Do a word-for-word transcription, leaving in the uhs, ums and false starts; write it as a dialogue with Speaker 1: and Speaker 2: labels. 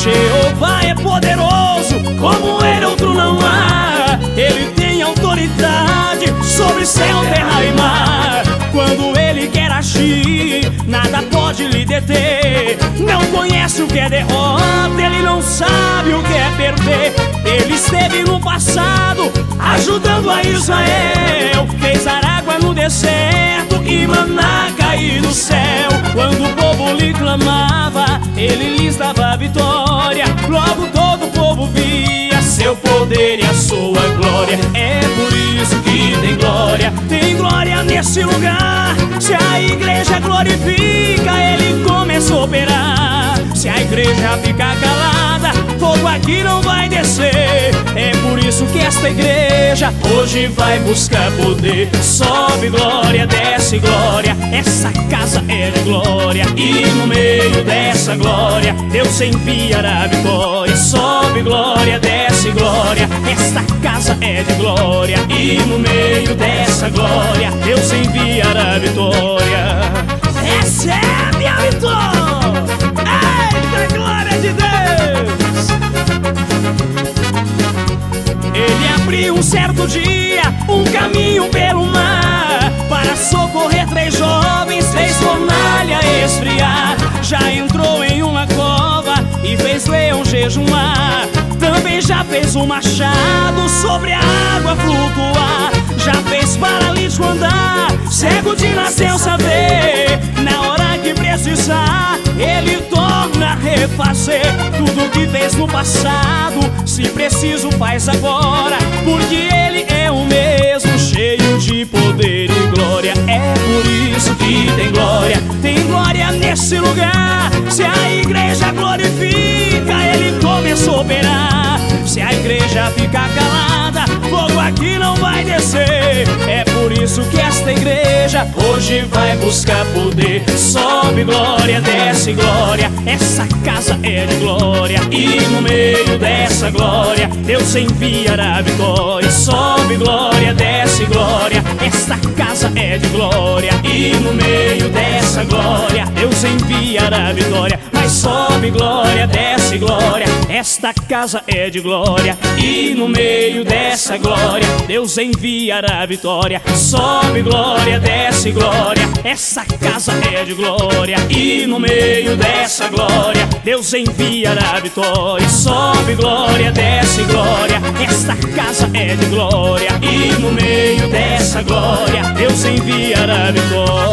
Speaker 1: Jeová é poderoso, como ele outro não há. Ele tem autoridade sobre céu, terra e mar. Quando ele quer agir, nada pode lhe deter. Não conhece o que é derrota, ele não sabe o que é perder. Ele esteve no passado, ajudando a Israel. Fez água no deserto e maná cair do céu. Quando o povo lhe clamava, ele lhes dava a vitória. Logo todo o povo via seu poder e a sua glória. É por isso que tem glória, tem glória nesse lugar. Se a igreja glorifica, ele começa a operar. Se a igreja ficar calada, fogo aqui não vai descer. É por isso que esta igreja hoje vai buscar poder. Sobe glória, desce glória, essa casa é de glória. E no meio dessa glória, Deus enviará a vitória. Sobe glória, desce glória, esta casa é de glória. E no meio dessa glória, Deus enviará a vitória. Essa é a minha vitória! Eita, glória de Deus! Ele abriu um certo dia um caminho pelo mar para socorrer três jovens, fez fornalha esfriar. Já entrou em uma cova e fez leão jejumar. Também já fez um machado sobre a água flutuar. Já fez paralítico andar, cego de nasceu saber. Na hora que precisar, ele torna a refazer. Tudo que fez no passado, se preciso faz agora. Porque ele é o mesmo, cheio de poder e glória. É por isso que tem glória, tem glória nesse lugar. Se a igreja glorifica, ele começou a operar. Se a igreja ficar calada, fogo aqui não vai descer. É por isso que esta igreja hoje vai buscar poder. Sobe glória, desce glória, essa casa é de glória. E no meio dessa glória, Deus enviará a vitória. Sobe glória, desce glória, esta casa é de glória. E no meio dessa glória, Deus enviará a vitória. Mas sobe glória, desce glória, esta casa é de glória. E no meio dessa glória, Deus enviará a vitória. Sobe glória, desce glória, essa casa é de glória. E no meio dessa glória, Deus enviará a vitória. Sobe glória, desce glória, esta casa é de glória. E no meio dessa glória, Deus enviará a vitória.